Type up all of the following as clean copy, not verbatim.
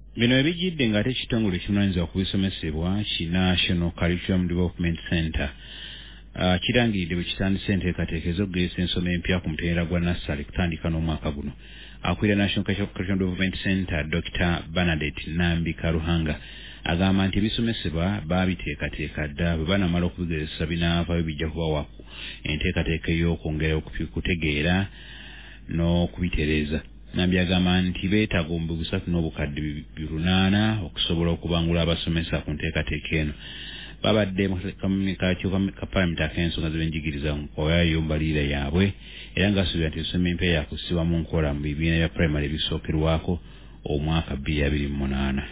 Bino ebijjidde ng'ate ekitongole ekirunanyizibwa ku bisomesebwa ki National Curriculum Development Center kirangiridde bwe kitandise enteekateeka ez'okugezesa ensoma empya ku mutendera gwa nassale kutandika n'omwaka guno. Akulira National Curriculum Development Center Dr. Bernadette Nambi Karuhanga agamba nti ebisomesebwa baabiteekateeka dda bwe banamala okubigezesa binaavayo bijja kubawa enteekateeka ey'okwongera okutegeera n'okubitereeza. Nambi agamba nti beetaaga obubi 3 n'obukadde 800 okusobola okubangula abasomesa ku nteekateeka eno. Babadde mu Parliament ak'ensonga z'ebyenjigiriza nkooyayo mbalirira yaabwe era ng'asuubira nti ensoma empya yakussibwa mu nkola mu bibiina bya primary ebisookerwako omwaka 2028.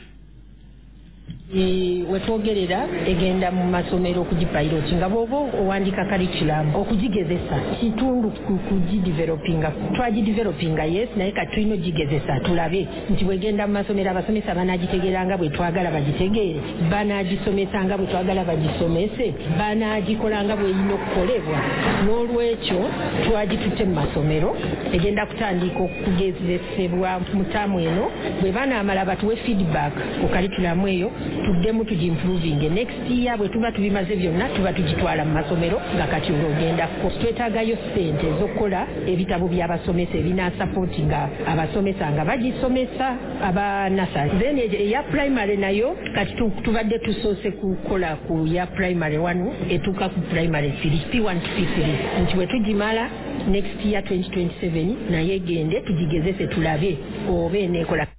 Wetwogerera egenda mu masomero okugipiloti nga bw'oba owandika curriculum okugigezesa kitundu kugidevelopinga twagidevelopinga yes naye kati tulina ogigezesa tulabe nti bwegenda mu masomero abasomesa banagitegeranga bwe twagala bagitegeere banagisomesanga bwe twagala bagisomese banagikolanga bwe erina okukolebwa n'olwekyo twagitutte mu masomero egenda kutandika okugezesebwa mu taamu eno bwe banaamala batuwe feedback ku curriculum eyo tuddemu tugimproving next year bwe tuba tubimaze byonna tuba tugitwala mu masomero nga kati olwogenda twetaagayo ssente ez'okukola ebitabo by'abasomesa ebinasupportinga abasomesa nga bagisomesa aba nasari then eya primary nayo kati tubadde tusoose kukola ku ya primary 1 etuuka ku primary 3 P1 to P3 nti bwe tugimala next year 2027 naye egende tugigezese tulabe oba eneekola